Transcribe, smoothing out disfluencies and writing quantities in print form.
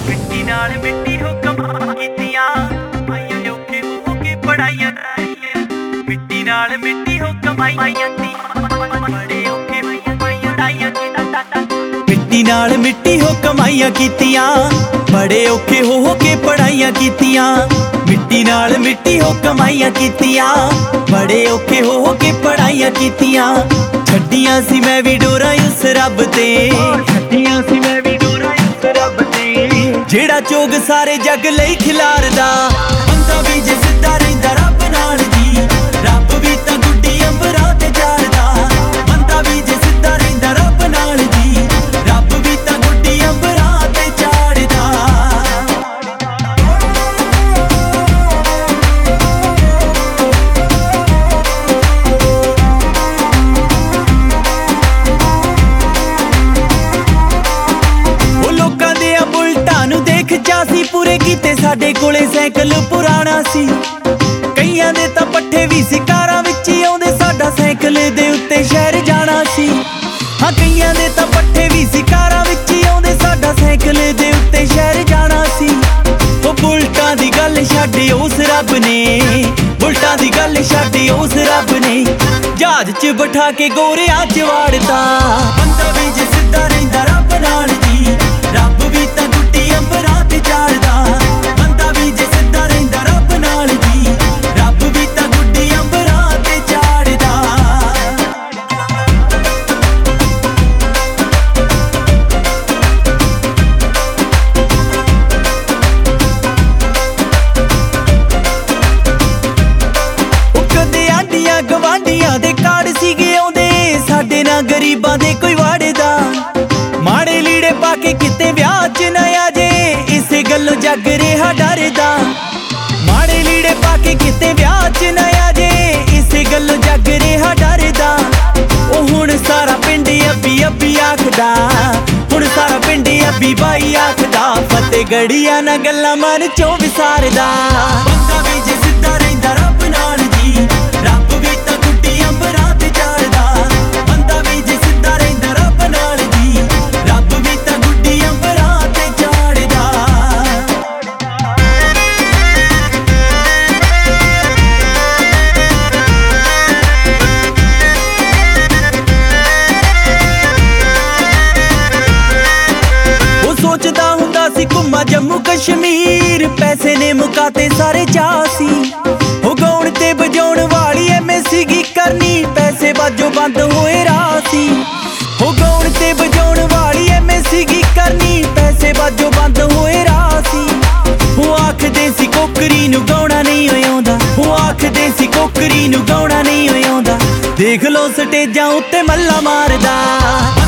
ਮਿੱਟੀ ਨਾਲ ਮਿੱਟੀ ਹੋ ਕਮਾਈਆਂ ਕੀਤੀਆਂ, ਆਈਆਂ ਔਖੇ ਹੋ ਕੇ ਪੜਾਈਆਂ। ਮਿੱਟੀ ਨਾਲ ਮਿੱਟੀ ਹੋ ਕਮਾਈਆਂ ਬੜੇ ਔਖੇ ਪੜਾਈਆਂ। ਮਿੱਟੀ ਨਾਲ ਮਿੱਟੀ ਹੋ ਕਮਾਈਆਂ ਕੀਤੀਆਂ, ਬੜੇ ਔਖੇ ਹੋ ਕੇ ਪੜਾਈਆਂ ਕੀਤੀਆਂ। ਮਿੱਟੀ ਨਾਲ ਮਿੱਟੀ ਹੋ ਕਮਾਈਆਂ ਕੀਤੀਆਂ, ਬੜੇ ਔਖੇ ਹੋ ਕੇ ਪੜਾਈਆਂ ਕੀਤੀਆਂ। ਛੱਡੀਆਂ ਸੀ ਮੈਂ ਵੀ ਡੋਰਾਂ ਉਸ ਰੱਬ ਤੇ, ਛੱਡੀਆਂ ਸੀ ਮੈਂ ਵੀ ਡੋਰਾਂ ਉਸ ਰੱਬ ਤੇ, ਜਿਹੜਾ ਚੋਗ ਸਾਰੇ ਜੱਗ ਲਈ ਖਿਲਾਰਦਾ। ਬੰਦਾ ਵੀ ਜੇ ਸਿੱਧਾ ਰਹਿੰਦਾ ਰੱਬ ਨਾਲ ਜੀ, ਰੱਬ ਵੀ ਤਾਂ ਗੁੱਡੀ ਅੰਬਰਾਂ ਤੇ ਚਾੜਦਾ। ਬੰਦਾ ਵੀ ਜੇ ਸਿੱਧਾ ਰਹਿੰਦਾ ਰੱਬ ਨਾਲ ਜੀ, ਰੱਬ ਵੀ ਤਾਂ ਗੁੱਡੀ ਅੰਬਰਾਂ ਤੇ ਚਾੜਦਾ। ਉਹ ਲੋਕਾਂ ਦੇ ਆ ਬੁਲਟਾਂ ਨੂੰ ਦੇਖ ਚਾਸੀ ਪੂਰੇ ਕੀਤੇ, ਸਾਡੇ ਕੋਲੇ ਸਾਈਕਲ ਪੁਰਾਣਾ ਸੀ। ਕਈਆਂ ਦੇ ਤਾਂ ਪੱਠੇ ਵੀ ਸੀ ਕਾਰਾਂ ਵਿੱਚ ਹੀ ਆਉਂਦੇ, ਸਾਡਾ ਸਾਈਕਲ ਦੇ ਉੱਤੇ ਸ਼ਹਿਰ ਜਾਣਾ ਸੀ। ਹਾਂ ਕਈਆਂ ਦੇ ਤਾਂ ਪੱਠੇ ਵੀ ਸੀ ਕਾਰਾਂ ਵਿੱਚ ਹੀ ਆਉਂਦੇ, ਸਾਡਾ ਸਾਈਕਲ ਦੇ ਉੱਤੇ ਸ਼ਹਿਰ ਜਾਣਾ ਸੀ। ਉਹ ਬੁਲਟਾਂ ਦੀ ਗੱਲ ਛੱਡ ਉਸ ਰੱਬ ਨੇ, ਬੁਲਟਾਂ ਦੀ ਗੱਲ ਛੱਡ ਉਸ ਰੱਬ ਨੇ, ਜਹਾਜ਼ 'ਚ ਬਿਠਾ ਕੇ ਗੋਰਿਆਂ 'ਚ ਵਾੜਦਾ। ਬੰਦਾ ਵੀ ਜੇ ਸਿੱਧਾ ਰਹਿੰਦਾ ਰੱਬ ਨਾਲ ਜੀ, ਰੱਬ ਵੀ ਤਾਂ ਗੁੱਡੀ ਅੰਬਰਾਂ ਤੇ ਚਾੜਦਾ। ਬੰਦਾ ਵੀ ਜੇ ਸਿੱਧਾ ਰਹਿੰਦਾ ਰੱਬ ਨਾਲ ਜੀ, ਰੱਬ ਵੀ ਤਾਂ ਗੁੱਡੀ ਅੰਬਰਾਂ ਤੇ ਚਾੜਦਾ। ਉਹ ਕਦੇ ਆਂਢੀਆਂ ਗਵਾਂਢੀਆਂ ਦੇ ਕਾਰਡ ਸੀਗੇ ਆਉਂਦੇ, ਸਾਡੇ ਨਾਲ ਗਰੀਬਾਂ ਦੇ ਕੋਈ ਵਾੜਦਾ। ਮਾੜੇ ਲੀੜੇ ਪਾ ਕੇ ਕਿਤੇ ਵਿਆਹ 'ਚ ਨਾ ਆ ਜੇ, ਇਸੇ ਗੱਲੋਂ ਜੱਗ ਰਿਹਾ ਡਰਦਾ। ਮਾੜੇ ਲੀੜੇ ਪਾ ਕੇ ਕਿਤੇ ਵਿਆਹ 'ਚ ਨਾ ਆ ਜੇ, ਇਸੇ ਗੱਲੋਂ ਜੱਗ ਰਿਹਾ ਡਰਦਾ। ਉਹ ਹੁਣ ਸਾਰਾ ਪਿੰਡ ਅੱਬੀ ਅੱਬੀ ਆਖਦਾ, ਹੁਣ ਸਾਰਾ ਪਿੰਡ ਅੱਬੀ ਬਾਈ ਆਖਦਾ। ਫਤਿਹਗੜ੍ਹੀਆਂ ਨਾ ਗੱਲਾਂ ਮਨ 'ਚੋਂ ਵਿਸਾਰਦਾ। ਬੰਦਾ ਵੀ ਜੇ ਸਿੱਧਾ ਰਹਿੰਦਾ ਰੱਬ ਨਾਲ ਜੀ, ਰੱਬ ਵੀ ਤਾਂ ਗੁੱਡੀ ਅੰਬਰਾਂ ਤੇ ਚਾੜਦਾ। ਬੰਦਾ ਵੀ ਜੇ ਸਿੱਧਾ ਰਹਿੰਦਾ ਰੱਬ ਨਾਲ ਜੀ, ਰੱਬ ਵੀ ਤਾਂ ਗੁੱਡੀ ਅੰਬਰਾਂ ਤੇ ਚਾੜਦਾ। ਉਹ ਸੋਚਦਾ ਹੁੰਦਾ ਸੀ ਘੁੰਮਾ ਜੰਮੂ ਕਸ਼ਮੀਰ, ਪੈਸੇ ਨੇ ਮੁਕਾਤੇ ਸਾਰੇ ਚਾਅ ਸੀ। ਉਹ ਗਾਉਣ ਤੇ ਵਜਾਉਣ ਵਾਲੀ ਐਵੇਂ ਸੀਗੀ ਕਰਨੀ, ਪੈਸੇ ਬਾਝੋਂ ਬੰਦ ਹੋਏ ਰਾਹ ਸੀ। ਉਹ ਗਾਉਣ ਤੇ ਵਜਾਉਣ ਵਾਲੀ ਐਵੇਂ ਸੀਗੀ ਕਰਨੀ, ਪੈਸੇ ਬਾਝੋਂ ਬੰਦ ਹੋਏ ਰਾਹ ਸੀ। ਉਹ ਆਖਦੇ ਸੀ ਕੋਕਰੀ ਨੂੰ ਗਾਉਣਾ ਨਹੀਂ ਆਉਂਦਾ, ਉਹ ਆਖਦੇ ਸੀ ਕੋਕਰੀ ਨੂੰ ਗਾਉਣਾ ਨਹੀਂ ਆਉਂਦਾ। ਦੇਖ ਲੋ ਸਟੇਜਾਂ ਉੱਤੇ ਮੱਲਾ ਮਾਰਦਾ।